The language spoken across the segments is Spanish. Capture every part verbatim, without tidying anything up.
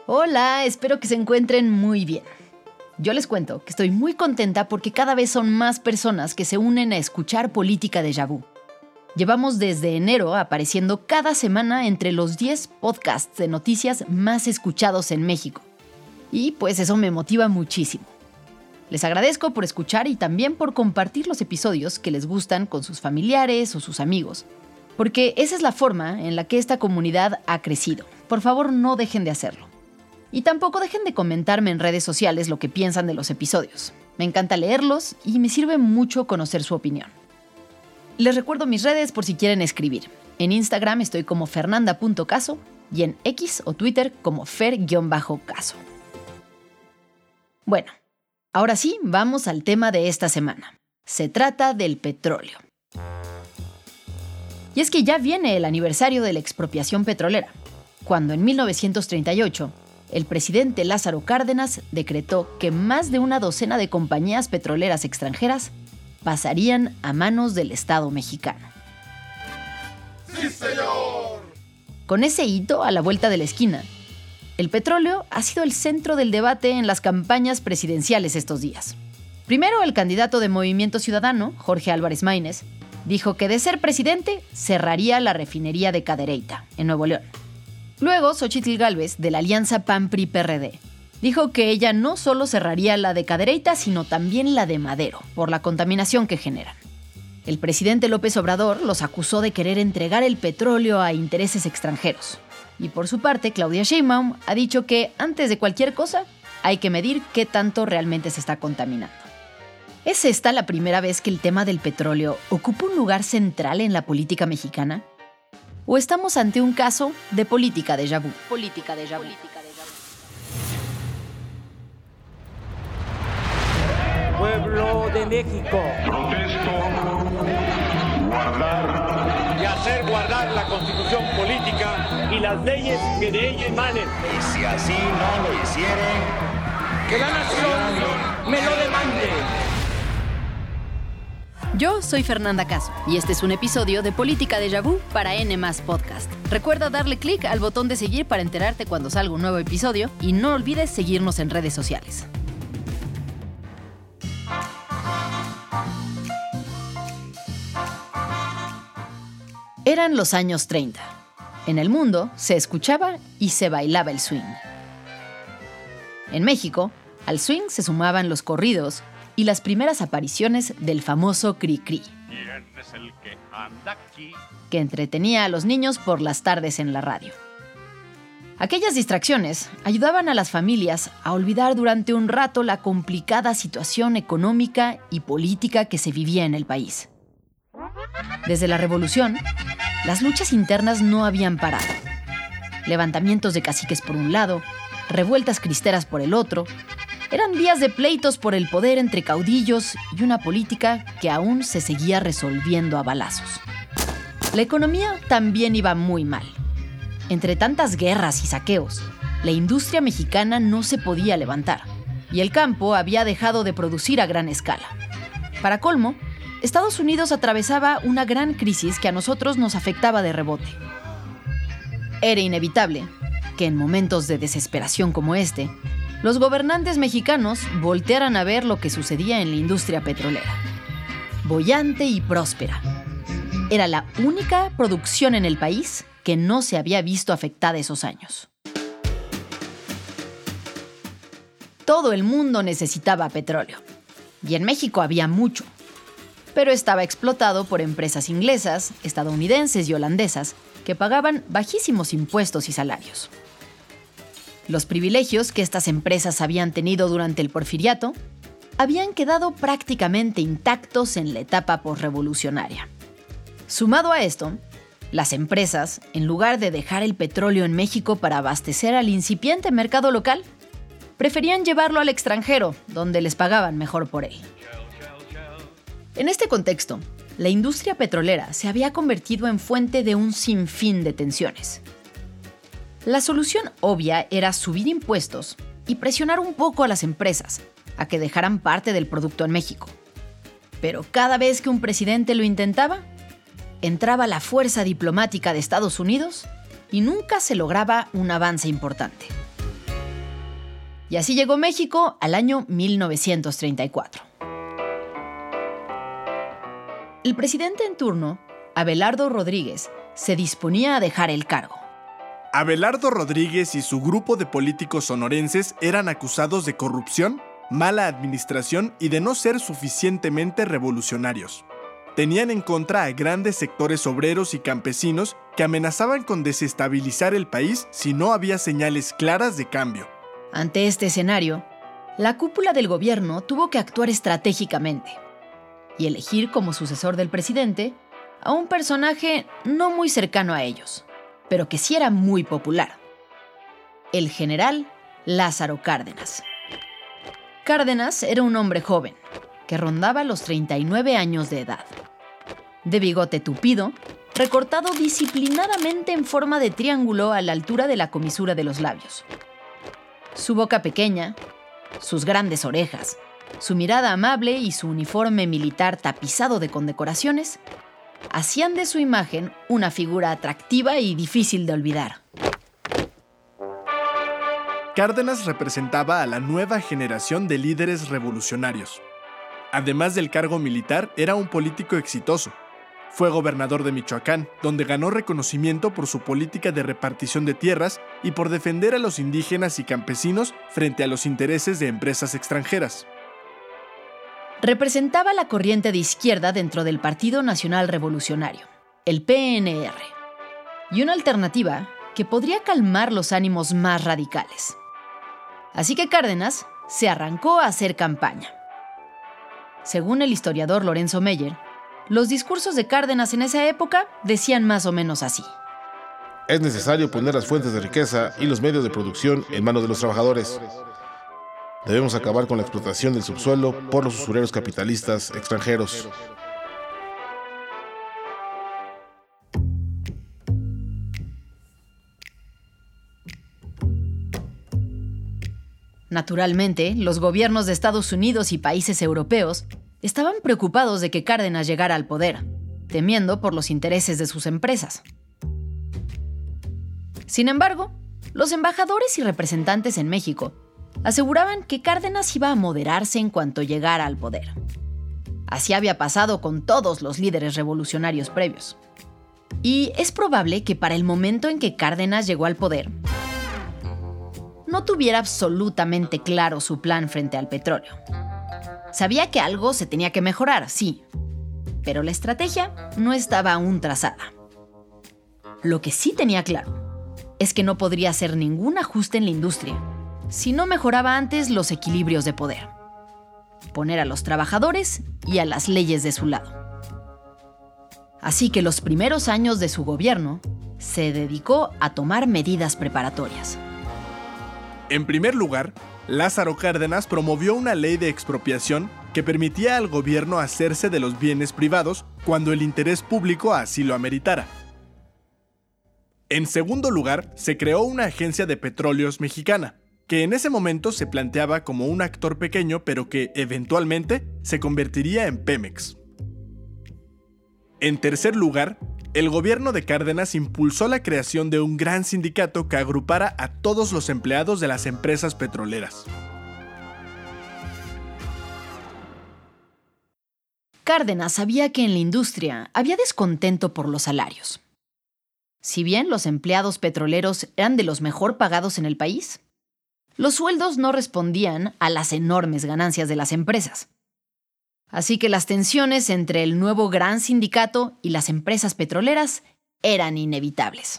Hola, espero que se encuentren muy bien. Yo les cuento que estoy muy contenta porque cada vez son más personas que se unen a escuchar Política Déjà Vu. Llevamos desde enero apareciendo cada semana entre los diez podcasts de noticias más escuchados en México. Y pues eso me motiva muchísimo. Les agradezco por escuchar y también por compartir los episodios que les gustan con sus familiares o sus amigos, porque esa es la forma en la que esta comunidad ha crecido. Por favor, no dejen de hacerlo. Y tampoco dejen de comentarme en redes sociales lo que piensan de los episodios. Me encanta leerlos y me sirve mucho conocer su opinión. Les recuerdo mis redes por si quieren escribir. En Instagram estoy como fernanda punto caso y en X o Twitter como fer-caso. Bueno, ahora sí, vamos al tema de esta semana. Se trata del petróleo. Y es que ya viene el aniversario de la expropiación petrolera, cuando en mil novecientos treinta y ocho, el presidente Lázaro Cárdenas decretó que más de una docena de compañías petroleras extranjeras pasarían a manos del Estado mexicano. ¡Sí, señor! Con ese hito a la vuelta de la esquina, el petróleo ha sido el centro del debate en las campañas presidenciales estos días. Primero, el candidato de Movimiento Ciudadano, Jorge Álvarez Maínez, dijo que de ser presidente cerraría la refinería de Cadereyta, en Nuevo León. Luego, Xóchitl Gálvez, de la alianza P A N P R I P R D, dijo que ella no solo cerraría la de Cadereyta, sino también la de Madero, por la contaminación que generan. El presidente López Obrador los acusó de querer entregar el petróleo a intereses extranjeros. Y por su parte, Claudia Sheinbaum ha dicho que, antes de cualquier cosa, hay que medir qué tanto realmente se está contaminando. ¿Es esta la primera vez que el tema del petróleo ocupa un lugar central en la política mexicana? ¿O estamos ante un caso de política déjà vu? Política déjà vu. Pueblo de México. Protesto guardar Y hacer guardar la Constitución política y las leyes que de ella emanen. Y si así no lo hicieren, Que la nación me lo demande. Yo soy Fernanda Caso y este es un episodio de Política Déjà Vu para N más Podcast. Recuerda darle clic al botón de seguir para enterarte cuando salga un nuevo episodio y no olvides seguirnos en redes sociales. Eran los años treinta. En el mundo se escuchaba y se bailaba el swing. En México, al swing se sumaban los corridos y las primeras apariciones del famoso cri-cri, ¿Quién es el que anda aquí? que entretenía a los niños por las tardes en la radio. Aquellas distracciones ayudaban a las familias a olvidar durante un rato la complicada situación económica y política que se vivía en el país. Desde la Revolución, las luchas internas no habían parado. Levantamientos de caciques por un lado, revueltas cristeras por el otro. Eran días de pleitos por el poder entre caudillos y una política que aún se seguía resolviendo a balazos. La economía también iba muy mal. Entre tantas guerras y saqueos, la industria mexicana no se podía levantar y el campo había dejado de producir a gran escala. Para colmo, Estados Unidos atravesaba una gran crisis que a nosotros nos afectaba de rebote. Era inevitable que en momentos de desesperación como este, los gobernantes mexicanos voltearan a ver lo que sucedía en la industria petrolera. Boyante y próspera. Era la única producción en el país que no se había visto afectada esos años. Todo el mundo necesitaba petróleo. Y en México había mucho. Pero estaba explotado por empresas inglesas, estadounidenses y holandesas que pagaban bajísimos impuestos y salarios. Los privilegios que estas empresas habían tenido durante el Porfiriato habían quedado prácticamente intactos en la etapa posrevolucionaria. Sumado a esto, las empresas, en lugar de dejar el petróleo en México para abastecer al incipiente mercado local, preferían llevarlo al extranjero, donde les pagaban mejor por él. En este contexto, la industria petrolera se había convertido en fuente de un sinfín de tensiones. La solución obvia era subir impuestos y presionar un poco a las empresas a que dejaran parte del producto en México. Pero cada vez que un presidente lo intentaba, entraba la fuerza diplomática de Estados Unidos y nunca se lograba un avance importante. Y así llegó México al año mil novecientos treinta y cuatro. El presidente en turno, Abelardo Rodríguez, se disponía a dejar el cargo. Abelardo Rodríguez y su grupo de políticos sonorenses eran acusados de corrupción, mala administración y de no ser suficientemente revolucionarios. Tenían en contra a grandes sectores obreros y campesinos que amenazaban con desestabilizar el país si no había señales claras de cambio. Ante este escenario, la cúpula del gobierno tuvo que actuar estratégicamente y elegir como sucesor del presidente a un personaje no muy cercano a ellos, pero que sí era muy popular: el general Lázaro Cárdenas. Cárdenas era un hombre joven, que rondaba los treinta y nueve años de edad. De bigote tupido, recortado disciplinadamente en forma de triángulo a la altura de la comisura de los labios. Su boca pequeña, sus grandes orejas, su mirada amable y su uniforme militar tapizado de condecoraciones hacían de su imagen una figura atractiva y difícil de olvidar. Cárdenas representaba a la nueva generación de líderes revolucionarios. Además del cargo militar, era un político exitoso. Fue gobernador de Michoacán, donde ganó reconocimiento por su política de repartición de tierras y por defender a los indígenas y campesinos frente a los intereses de empresas extranjeras. Representaba la corriente de izquierda dentro del Partido Nacional Revolucionario, el P N R, y una alternativa que podría calmar los ánimos más radicales. Así que Cárdenas se arrancó a hacer campaña. Según el historiador Lorenzo Meyer, los discursos de Cárdenas en esa época decían más o menos así: es necesario poner las fuentes de riqueza y los medios de producción en manos de los trabajadores. Debemos acabar con la explotación del subsuelo por los usureros capitalistas extranjeros. Naturalmente, los gobiernos de Estados Unidos y países europeos estaban preocupados de que Cárdenas llegara al poder, temiendo por los intereses de sus empresas. Sin embargo, los embajadores y representantes en México aseguraban que Cárdenas iba a moderarse en cuanto llegara al poder. Así había pasado con todos los líderes revolucionarios previos. Y es probable que para el momento en que Cárdenas llegó al poder, no tuviera absolutamente claro su plan frente al petróleo. Sabía que algo se tenía que mejorar, sí, pero la estrategia no estaba aún trazada. Lo que sí tenía claro es que no podría hacer ningún ajuste en la industria si no mejoraba antes los equilibrios de poder, poner a los trabajadores y a las leyes de su lado. Así que los primeros años de su gobierno se dedicó a tomar medidas preparatorias. En primer lugar, Lázaro Cárdenas promovió una ley de expropiación que permitía al gobierno hacerse de los bienes privados cuando el interés público así lo ameritara. En segundo lugar, se creó una agencia de petróleos mexicana, que en ese momento se planteaba como un actor pequeño, pero que eventualmente se convertiría en Pemex. En tercer lugar, el gobierno de Cárdenas impulsó la creación de un gran sindicato que agrupara a todos los empleados de las empresas petroleras. Cárdenas sabía que en la industria había descontento por los salarios. Si bien los empleados petroleros eran de los mejor pagados en el país, los sueldos no respondían a las enormes ganancias de las empresas. Así que las tensiones entre el nuevo gran sindicato y las empresas petroleras eran inevitables.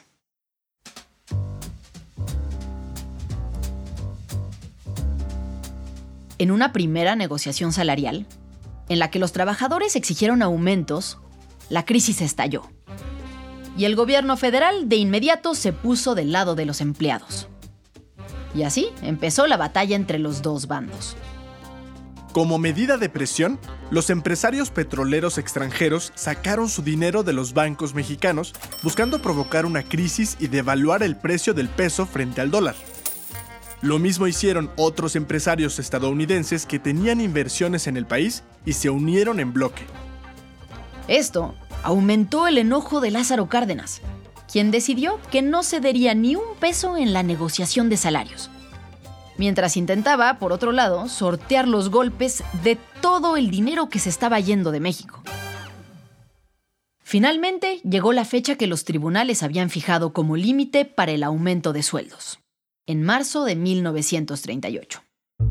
En una primera negociación salarial, en la que los trabajadores exigieron aumentos, la crisis estalló. Y el gobierno federal de inmediato se puso del lado de los empleados. Y así empezó la batalla entre los dos bandos. Como medida de presión, los empresarios petroleros extranjeros sacaron su dinero de los bancos mexicanos, buscando provocar una crisis y devaluar el precio del peso frente al dólar. Lo mismo hicieron otros empresarios estadounidenses que tenían inversiones en el país y se unieron en bloque. Esto aumentó el enojo de Lázaro Cárdenas, quien decidió que no cedería ni un peso en la negociación de salarios. mientras intentaba, por otro lado, sortear los golpes de todo el dinero que se estaba yendo de México. Finalmente, llegó la fecha que los tribunales habían fijado como límite para el aumento de sueldos, en marzo de mil novecientos treinta y ocho.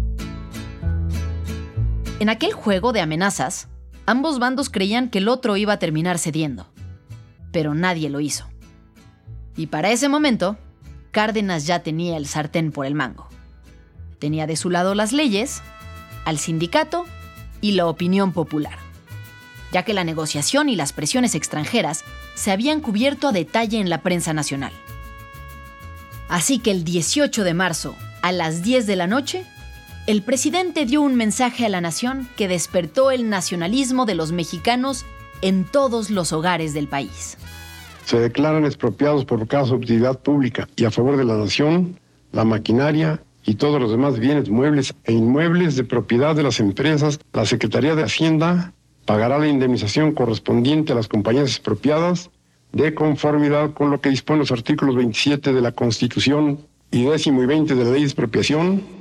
En aquel juego de amenazas, ambos bandos creían que el otro iba a terminar cediendo, pero nadie lo hizo. Y para ese momento, Cárdenas ya tenía el sartén por el mango. Tenía de su lado las leyes, al sindicato y la opinión popular, ya que la negociación y las presiones extranjeras se habían cubierto a detalle en la prensa nacional. Así que el dieciocho de marzo, a las diez de la noche, el presidente dio un mensaje a la nación que despertó el nacionalismo de los mexicanos en todos los hogares del país. Se declaran expropiados por causa de utilidad pública y a favor de la nación, la maquinaria y todos los demás bienes muebles e inmuebles de propiedad de las empresas. La Secretaría de Hacienda pagará la indemnización correspondiente a las compañías expropiadas de conformidad con lo que disponen los artículos veintisiete de la Constitución y décimo y veinte de la Ley de Expropiación.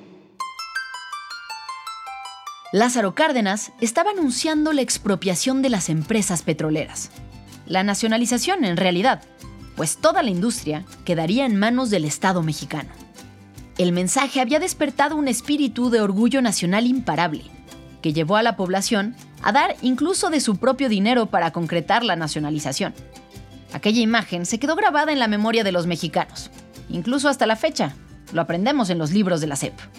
Lázaro Cárdenas estaba anunciando la expropiación de las empresas petroleras. La nacionalización, en realidad, pues toda la industria quedaría en manos del Estado mexicano. El mensaje había despertado un espíritu de orgullo nacional imparable, que llevó a la población a dar incluso de su propio dinero para concretar la nacionalización. Aquella imagen se quedó grabada en la memoria de los mexicanos, incluso hasta la fecha. Lo aprendemos en los libros de la S E P.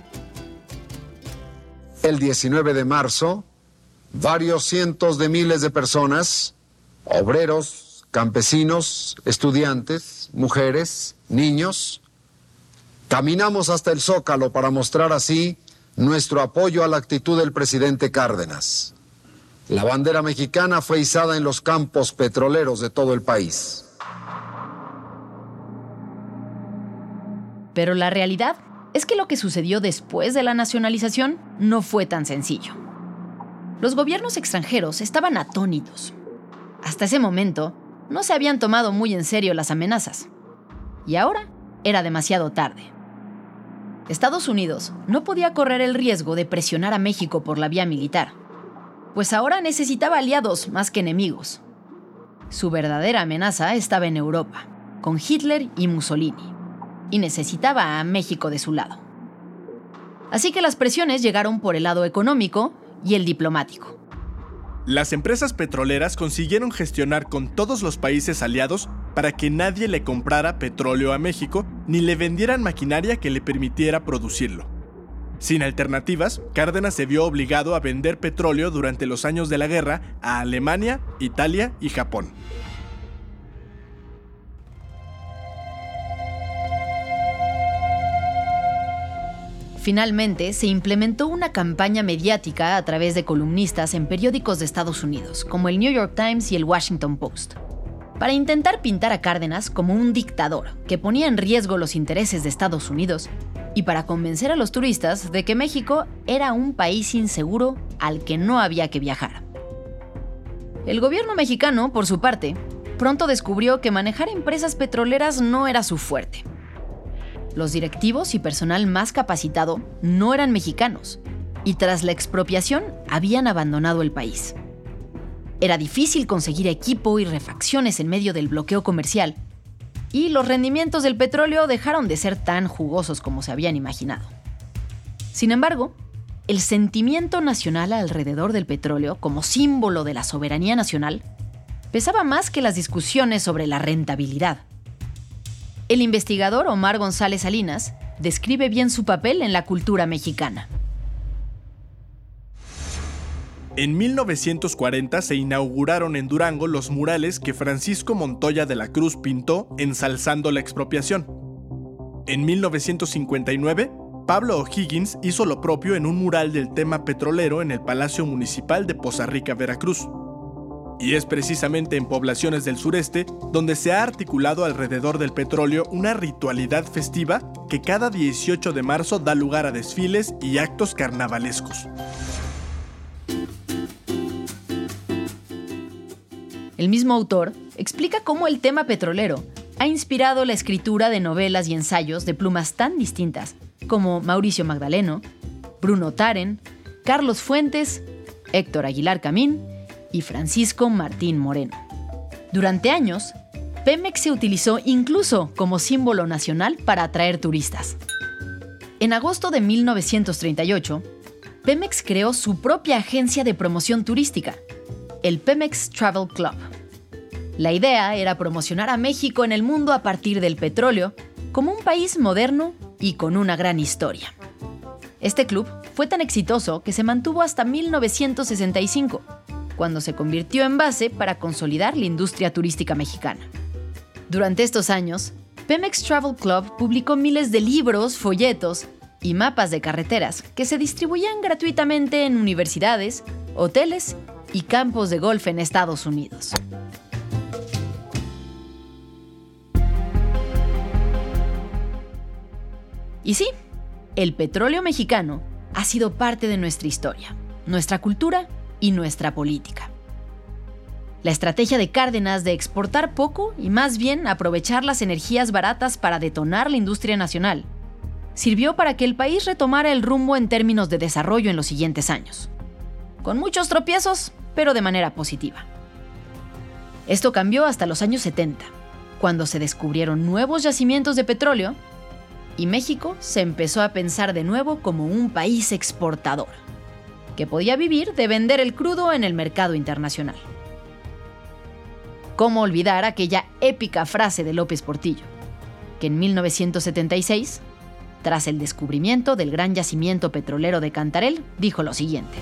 El diecinueve de marzo, varios cientos de miles de personas, obreros, campesinos, estudiantes, mujeres, niños, caminamos hasta el Zócalo para mostrar así nuestro apoyo a la actitud del presidente Cárdenas. La bandera mexicana fue izada en los campos petroleros de todo el país. Pero la realidad es que lo que sucedió después de la nacionalización no fue tan sencillo. Los gobiernos extranjeros estaban atónitos. Hasta ese momento, no se habían tomado muy en serio las amenazas. Y ahora era demasiado tarde. Estados Unidos no podía correr el riesgo de presionar a México por la vía militar, pues ahora necesitaba aliados más que enemigos. Su verdadera amenaza estaba en Europa, con Hitler y Mussolini, y necesitaba a México de su lado. Así que las presiones llegaron por el lado económico y el diplomático. Las empresas petroleras consiguieron gestionar con todos los países aliados para que nadie le comprara petróleo a México ni le vendieran maquinaria que le permitiera producirlo. Sin alternativas, Cárdenas se vio obligado a vender petróleo durante los años de la guerra a Alemania, Italia y Japón. Finalmente, se implementó una campaña mediática a través de columnistas en periódicos de Estados Unidos, como el New York Times y el Washington Post, para intentar pintar a Cárdenas como un dictador que ponía en riesgo los intereses de Estados Unidos y para convencer a los turistas de que México era un país inseguro al que no había que viajar. El gobierno mexicano, por su parte, pronto descubrió que manejar empresas petroleras no era su fuerte. Los directivos y personal más capacitado no eran mexicanos y tras la expropiación habían abandonado el país. Era difícil conseguir equipo y refacciones en medio del bloqueo comercial y los rendimientos del petróleo dejaron de ser tan jugosos como se habían imaginado. Sin embargo, el sentimiento nacional alrededor del petróleo como símbolo de la soberanía nacional pesaba más que las discusiones sobre la rentabilidad. El investigador Omar González Salinas describe bien su papel en la cultura mexicana. En mil novecientos cuarenta se inauguraron en Durango los murales que Francisco Montoya de la Cruz pintó ensalzando la expropiación. En mil novecientos cincuenta y nueve, Pablo O'Higgins hizo lo propio en un mural del tema petrolero en el Palacio Municipal de Poza Rica, Veracruz. Y es precisamente en poblaciones del sureste donde se ha articulado alrededor del petróleo una ritualidad festiva que cada dieciocho de marzo da lugar a desfiles y actos carnavalescos. El mismo autor explica cómo el tema petrolero ha inspirado la escritura de novelas y ensayos de plumas tan distintas como Mauricio Magdaleno, Bruno Taren, Carlos Fuentes, Héctor Aguilar Camín y Francisco Martín Moreno. Durante años, Pemex se utilizó incluso como símbolo nacional para atraer turistas. En agosto de mil novecientos treinta y ocho, Pemex creó su propia agencia de promoción turística, el Pemex Travel Club. La idea era promocionar a México en el mundo a partir del petróleo como un país moderno y con una gran historia. Este club fue tan exitoso que se mantuvo hasta mil novecientos sesenta y cinco, cuando se convirtió en base para consolidar la industria turística mexicana. Durante estos años, Pemex Travel Club publicó miles de libros, folletos y mapas de carreteras que se distribuían gratuitamente en universidades, hoteles y campos de golf en Estados Unidos. Y sí, el petróleo mexicano ha sido parte de nuestra historia, nuestra cultura y nuestra política. La estrategia de Cárdenas de exportar poco y más bien aprovechar las energías baratas para detonar la industria nacional sirvió para que el país retomara el rumbo en términos de desarrollo en los siguientes años. Con muchos tropiezos, pero de manera positiva. Esto cambió hasta los años setenta, cuando se descubrieron nuevos yacimientos de petróleo y México se empezó a pensar de nuevo como un país exportador, que podía vivir de vender el crudo en el mercado internacional. ¿Cómo olvidar aquella épica frase de López Portillo, que en mil novecientos setenta y seis, tras el descubrimiento del gran yacimiento petrolero de Cantarell, dijo lo siguiente: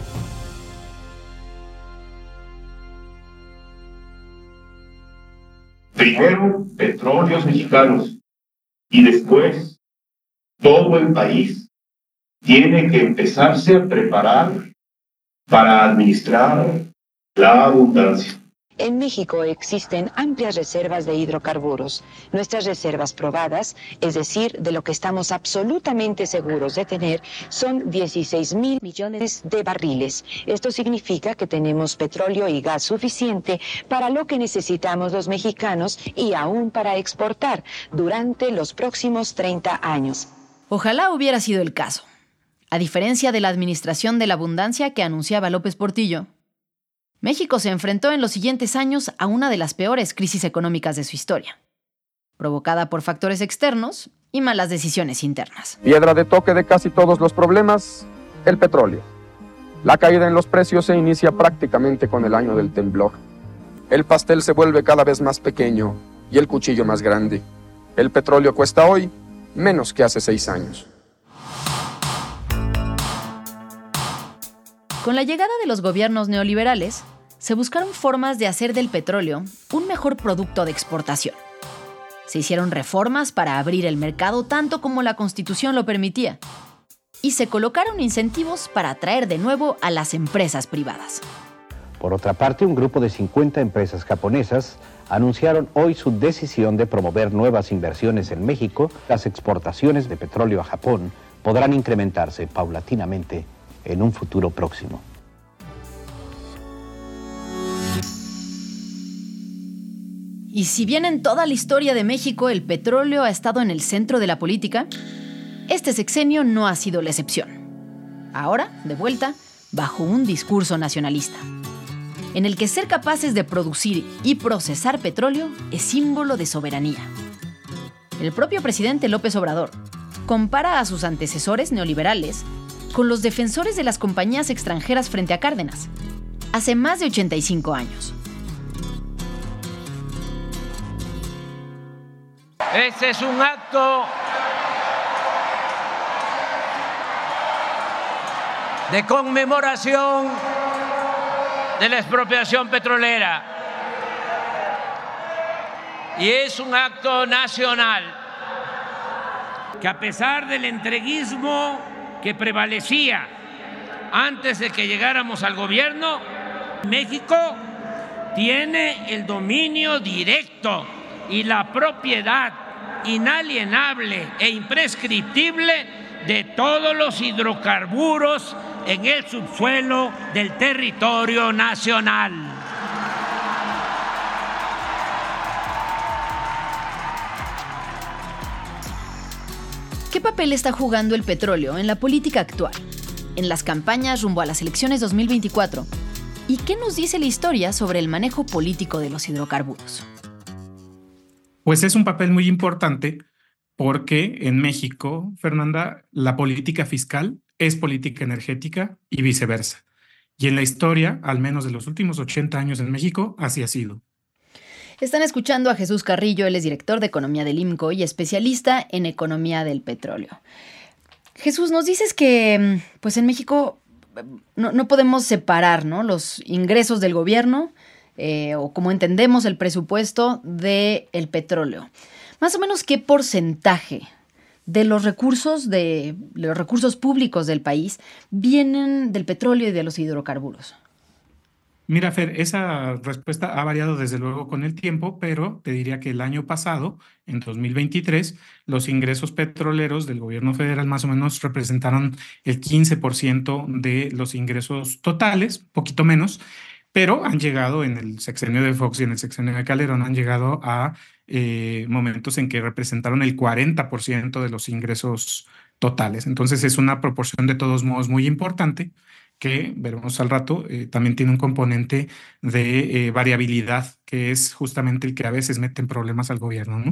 primero petróleos mexicanos y después todo el país tiene que empezarse a preparar para administrar la abundancia. En México existen amplias reservas de hidrocarburos. Nuestras reservas probadas, es decir, de lo que estamos absolutamente seguros de tener, son dieciséis mil millones de barriles. Esto significa que tenemos petróleo y gas suficiente para lo que necesitamos los mexicanos y aún para exportar durante los próximos treinta años. Ojalá hubiera sido el caso. A diferencia de la administración de la abundancia que anunciaba López Portillo, México se enfrentó en los siguientes años a una de las peores crisis económicas de su historia, provocada por factores externos y malas decisiones internas. Piedra de toque de casi todos los problemas, el petróleo. La caída en los precios se inicia prácticamente con el año del temblor. El pastel se vuelve cada vez más pequeño y el cuchillo más grande. El petróleo cuesta hoy menos que hace seis años. Con la llegada de los gobiernos neoliberales, se buscaron formas de hacer del petróleo un mejor producto de exportación. Se hicieron reformas para abrir el mercado tanto como la Constitución lo permitía, y se colocaron incentivos para atraer de nuevo a las empresas privadas. Por otra parte, un grupo de cincuenta empresas japonesas anunciaron hoy su decisión de promover nuevas inversiones en México. Las exportaciones de petróleo a Japón podrán incrementarse paulatinamente en un futuro próximo. Y si bien en toda la historia de México el petróleo ha estado en el centro de la política, este sexenio no ha sido la excepción. Ahora, de vuelta, bajo un discurso nacionalista, en el que ser capaces de producir y procesar petróleo es símbolo de soberanía. El propio presidente López Obrador compara a sus antecesores neoliberales con los defensores de las compañías extranjeras frente a Cárdenas, hace más de ochenta y cinco años. Este es un acto de conmemoración de la expropiación petrolera y es un acto nacional que, a pesar del entreguismo que prevalecía antes de que llegáramos al gobierno, México tiene el dominio directo y la propiedad inalienable e imprescriptible de todos los hidrocarburos en el subsuelo del territorio nacional. ¿Qué papel está jugando el petróleo en la política actual, en las campañas rumbo a las elecciones dos mil veinticuatro? ¿Y qué nos dice la historia sobre el manejo político de los hidrocarburos? Pues es un papel muy importante porque en México, Fernanda, la política fiscal es política energética y viceversa. Y en la historia, al menos de los últimos ochenta años en México, así ha sido. Están escuchando a Jesús Carrillo, él es director de Economía del IMCO y especialista en economía del petróleo. Jesús, nos dices que pues en México no, no podemos separar, ¿no?, los ingresos del gobierno eh, o como entendemos el presupuesto del petróleo. Más o menos, ¿qué porcentaje de los recursos de los recursos públicos del país vienen del petróleo y de los hidrocarburos? Mira, Fer, esa respuesta ha variado desde luego con el tiempo, pero te diría que el año pasado, en dos mil veintitrés, los ingresos petroleros del gobierno federal más o menos representaron el quince por ciento de los ingresos totales, poquito menos, pero han llegado en el sexenio de Fox y en el sexenio de Calderón, han llegado a eh, momentos en que representaron el cuarenta por ciento de los ingresos totales. Entonces es una proporción de todos modos muy importante, que veremos al rato, eh, también tiene un componente de eh, variabilidad, que es justamente el que a veces mete en problemas al gobierno, ¿no?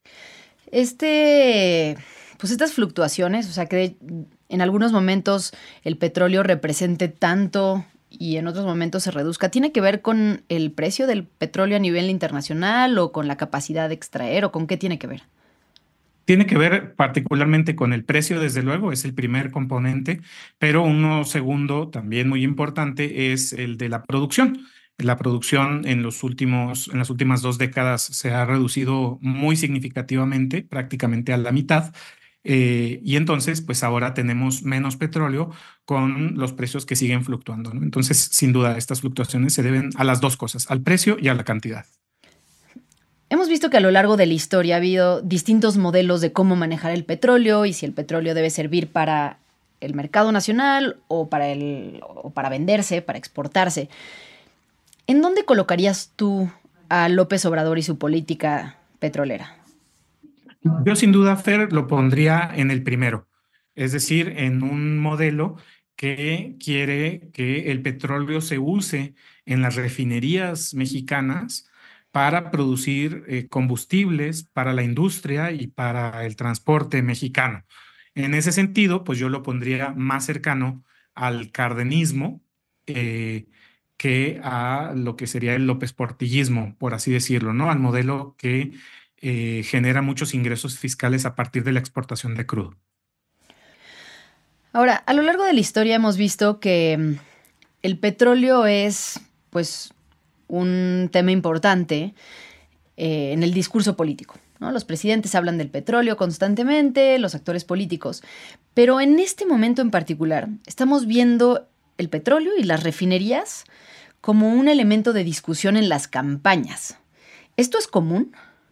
Este, pues estas fluctuaciones, o sea, que en algunos momentos el petróleo represente tanto y en otros momentos se reduzca, ¿tiene que ver con el precio del petróleo a nivel internacional o con la capacidad de extraer o con qué tiene que ver? Tiene que ver particularmente con el precio, desde luego, es el primer componente, pero uno segundo también muy importante es el de la producción. La producción en, los últimos, en las últimas dos décadas se ha reducido muy significativamente, prácticamente a la mitad, eh, y entonces pues ahora tenemos menos petróleo con los precios que siguen fluctuando, ¿no? Entonces, sin duda, estas fluctuaciones se deben a las dos cosas, al precio y a la cantidad. Hemos visto que a lo largo de la historia ha habido distintos modelos de cómo manejar el petróleo y si el petróleo debe servir para el mercado nacional o para, el, o para venderse, para exportarse. ¿En dónde colocarías tú a López Obrador y su política petrolera? Yo sin duda, Fer, lo pondría en el primero, es decir, en un modelo que quiere que el petróleo se use en las refinerías mexicanas para producir eh, combustibles para la industria y para el transporte mexicano. En ese sentido, pues yo lo pondría más cercano al cardenismo eh, que a lo que sería el López Portillismo, por así decirlo, ¿no? Al modelo que eh, genera muchos ingresos fiscales a partir de la exportación de crudo. Ahora, a lo largo de la historia hemos visto que el petróleo es, pues, un tema importante eh, en el discurso político, ¿no? Los presidentes hablan del petróleo constantemente, los actores políticos, pero en este momento en particular estamos viendo el petróleo y las refinerías como un elemento de discusión en las campañas. ¿Esto es común?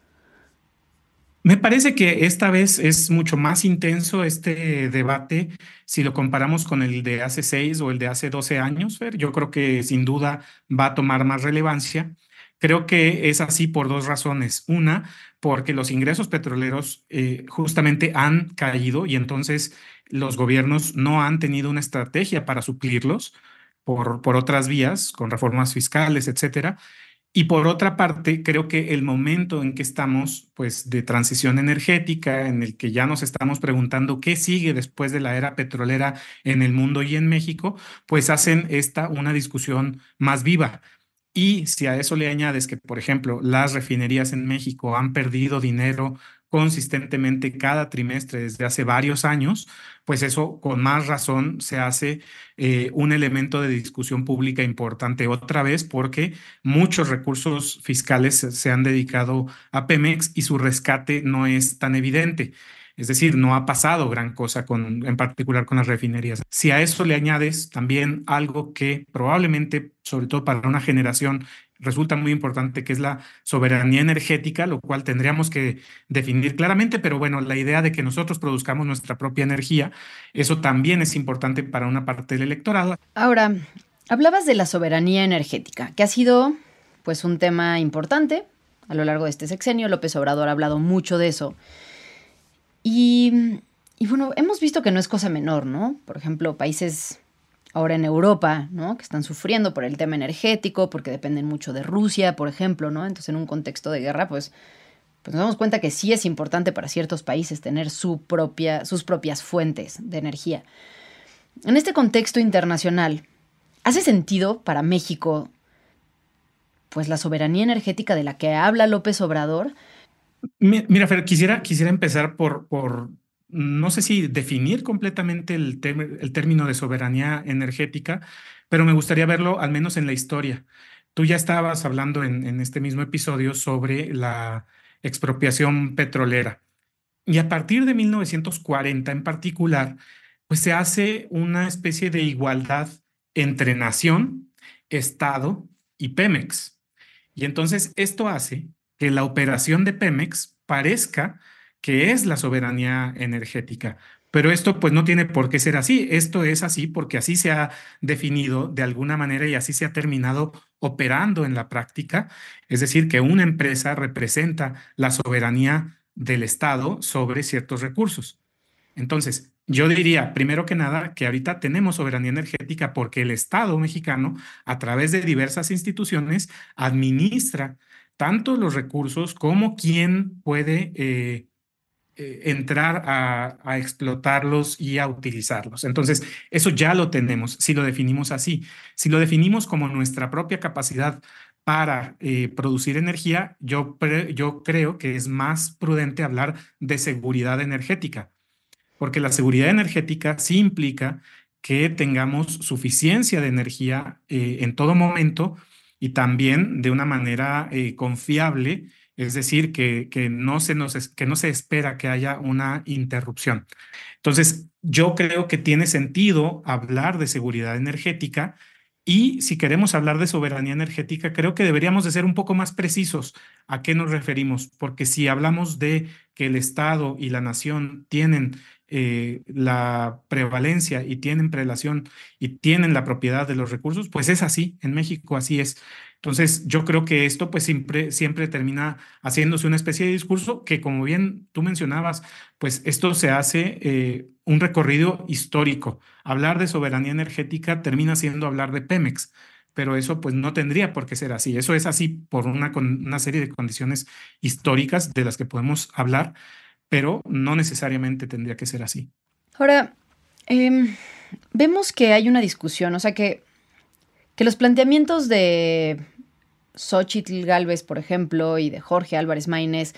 Me parece que esta vez es mucho más intenso este debate si lo comparamos con el de hace seis o el de hace doce años, Fer. Yo creo que sin duda va a tomar más relevancia. Creo que es así por dos razones. Una, porque los ingresos petroleros eh, justamente han caído y entonces los gobiernos no han tenido una estrategia para suplirlos por, por otras vías, con reformas fiscales, etcétera. Y por otra parte, creo que el momento en que estamos, pues, de transición energética, en el que ya nos estamos preguntando qué sigue después de la era petrolera en el mundo y en México, pues hacen esta una discusión más viva. Y si a eso le añades que, por ejemplo, las refinerías en México han perdido dinero consistentemente cada trimestre desde hace varios años, pues eso con más razón se hace eh, un elemento de discusión pública importante otra vez, porque muchos recursos fiscales se, se han dedicado a Pemex y su rescate no es tan evidente. Es decir, no ha pasado gran cosa con, en particular con las refinerías. Si a eso le añades también algo que probablemente, sobre todo para una generación, resulta muy importante, que es la soberanía energética, lo cual tendríamos que definir claramente, pero bueno, la idea de que nosotros produzcamos nuestra propia energía, eso también es importante para una parte del electorado. Ahora, hablabas de la soberanía energética, que ha sido pues un tema importante a lo largo de este sexenio. López Obrador ha hablado mucho de eso. Y, bueno, hemos visto que no es cosa menor, ¿no? Por ejemplo, países ahora en Europa, ¿no? Que están sufriendo por el tema energético, porque dependen mucho de Rusia, por ejemplo, ¿no? Entonces, en un contexto de guerra, pues, pues nos damos cuenta que sí es importante para ciertos países tener su propia, sus propias fuentes de energía. En este contexto internacional, ¿hace sentido para México, pues, la soberanía energética de la que habla López Obrador? Mira, Fer, quisiera, quisiera empezar por, por, no sé si definir completamente el, tem- el término de soberanía energética, pero me gustaría verlo al menos en la historia. Tú ya estabas hablando en, en este mismo episodio sobre la expropiación petrolera. Y a partir de mil novecientos cuarenta en particular, pues se hace una especie de igualdad entre nación, Estado y Pemex. Y entonces esto hace que la operación de Pemex parezca que es la soberanía energética. Pero esto pues no tiene por qué ser así. Esto es así porque así se ha definido de alguna manera y así se ha terminado operando en la práctica. Es decir, que una empresa representa la soberanía del Estado sobre ciertos recursos. Entonces, yo diría, primero que nada, que ahorita tenemos soberanía energética porque el Estado mexicano, a través de diversas instituciones, administra tanto los recursos como quién puede eh, eh, entrar a, a explotarlos y a utilizarlos. Entonces, eso ya lo tenemos, si lo definimos así. Si lo definimos como nuestra propia capacidad para eh, producir energía, yo, pre- yo creo que es más prudente hablar de seguridad energética, porque la seguridad energética sí implica que tengamos suficiencia de energía eh, en todo momento y también de una manera eh, confiable, es decir, que, que, no se nos, es- que no se espera que haya una interrupción. Entonces, yo creo que tiene sentido hablar de seguridad energética y si queremos hablar de soberanía energética, creo que deberíamos de ser un poco más precisos a qué nos referimos, porque si hablamos de que el Estado y la nación tienen eh, la prevalencia y tienen prelación y tienen la propiedad de los recursos, pues es así, en México así es. Entonces, yo creo que esto pues siempre, siempre termina haciéndose una especie de discurso que, como bien tú mencionabas, pues esto se hace eh, un recorrido histórico. Hablar de soberanía energética termina siendo hablar de Pemex, pero eso pues no tendría por qué ser así. Eso es así por una, con una serie de condiciones históricas de las que podemos hablar, pero no necesariamente tendría que ser así. Ahora, em, vemos que hay una discusión, o sea, que, que los planteamientos de Xóchitl Gálvez, por ejemplo, y de Jorge Álvarez Maínez,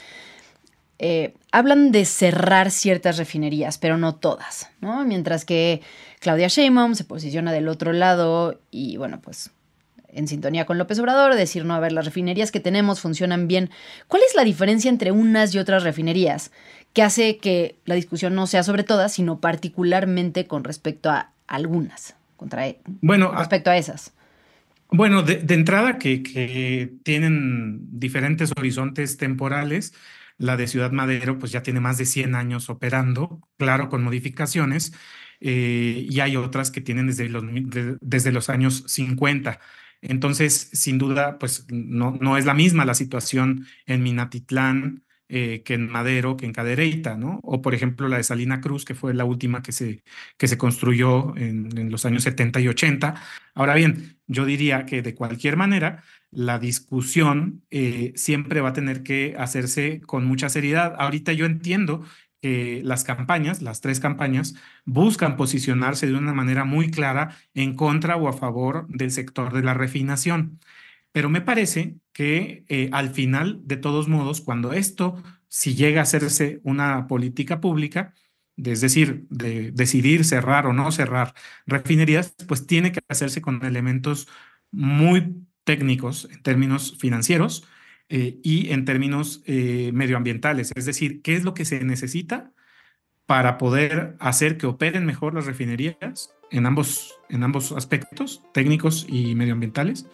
eh, hablan de cerrar ciertas refinerías, pero no todas, ¿no? Mientras que Claudia Sheinbaum se posiciona del otro lado y, bueno, pues en sintonía con López Obrador, decir, no, a ver, las refinerías que tenemos funcionan bien. ¿Cuál es la diferencia entre unas y otras refinerías que hace que la discusión no sea sobre todas, sino particularmente con respecto a algunas, contra, bueno, respecto a esas? Bueno, de, de entrada que, que tienen diferentes horizontes temporales. La de Ciudad Madero pues ya tiene más de cien años operando, claro, con modificaciones, eh, y hay otras que tienen desde los, de, desde los años cincuenta. Entonces, sin duda, pues no, no es la misma la situación en Minatitlán eh, que en Madero, que en Cadereyta, ¿no? O, por ejemplo, la de Salina Cruz, que fue la última que se, que se construyó en, en los años setenta y ochenta. Ahora bien, yo diría que de cualquier manera, la discusión eh, siempre va a tener que hacerse con mucha seriedad. Ahorita yo entiendo que las campañas, las tres campañas, buscan posicionarse de una manera muy clara en contra o a favor del sector de la refinación. Pero me parece que eh, al final, de todos modos, cuando esto, si llega a hacerse una política pública, es decir, de decidir cerrar o no cerrar refinerías, pues tiene que hacerse con elementos muy técnicos en términos financieros eh, y en términos eh, medioambientales. Es decir, ¿qué es lo que se necesita para poder hacer que operen mejor las refinerías en ambos, en ambos aspectos, técnicos y medioambientales?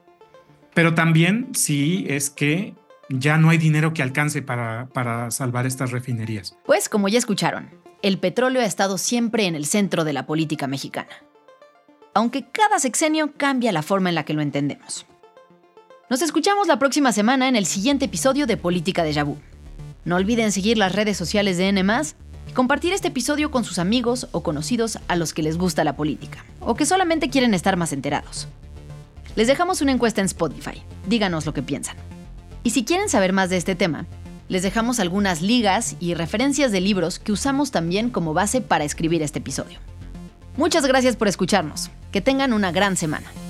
Pero también si es que ya no hay dinero que alcance para, para salvar estas refinerías. Pues, como ya escucharon, el petróleo ha estado siempre en el centro de la política mexicana, aunque cada sexenio cambia la forma en la que lo entendemos. Nos escuchamos la próxima semana en el siguiente episodio de Política Déjà Vu. No olviden seguir las redes sociales de N más y compartir este episodio con sus amigos o conocidos a los que les gusta la política, o que solamente quieren estar más enterados. Les dejamos una encuesta en Spotify. Díganos lo que piensan. Y si quieren saber más de este tema, les dejamos algunas ligas y referencias de libros que usamos también como base para escribir este episodio. Muchas gracias por escucharnos. Que tengan una gran semana.